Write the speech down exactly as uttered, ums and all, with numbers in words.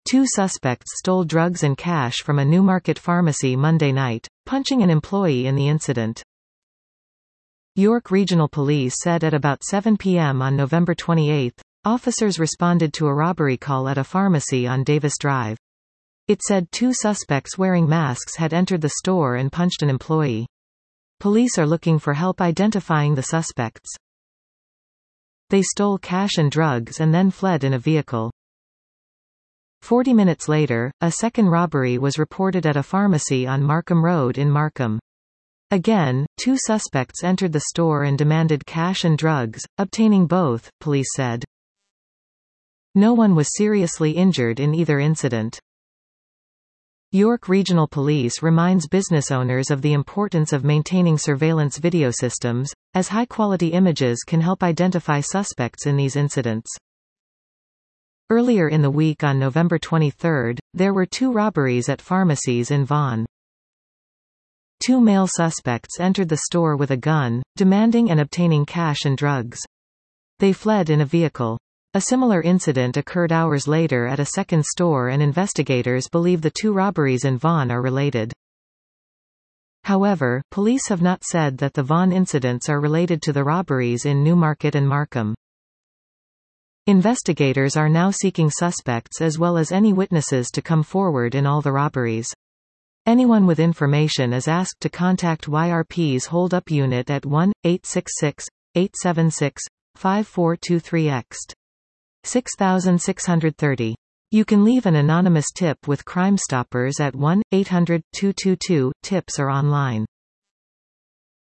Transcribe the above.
Two suspects stole drugs and cash from a Newmarket pharmacy Monday night, punching an employee in the incident. York Regional Police said at about seven p m on November twenty-eighth, officers responded to a robbery call at a pharmacy on Davis Drive. It said two suspects wearing masks had entered the store and punched an employee. Police are looking for help identifying the suspects. They stole cash and drugs and then fled in a vehicle. Forty minutes later, a second robbery was reported at a pharmacy on Markham Road in Markham. Again, two suspects entered the store and demanded cash and drugs, obtaining both, police said. No one was seriously injured in either incident. York Regional Police reminds business owners of the importance of maintaining surveillance video systems, as high-quality images can help identify suspects in these incidents. Earlier in the week on November twenty-third, there were two robberies at pharmacies in Vaughan. Two male suspects entered the store with a gun, demanding and obtaining cash and drugs. They fled in a vehicle. A similar incident occurred hours later at a second store, and investigators believe the two robberies in Vaughan are related. However, police have not said that the Vaughan incidents are related to the robberies in Newmarket and Markham. Investigators are now seeking suspects as well as any witnesses to come forward in all the robberies. Anyone with information is asked to contact Y R P's hold-up unit at one eight six six, eight seven six, five four two three X T. six six three zero. You can leave an anonymous tip with Crime Stoppers at one eight hundred, two two two, TIPS or online.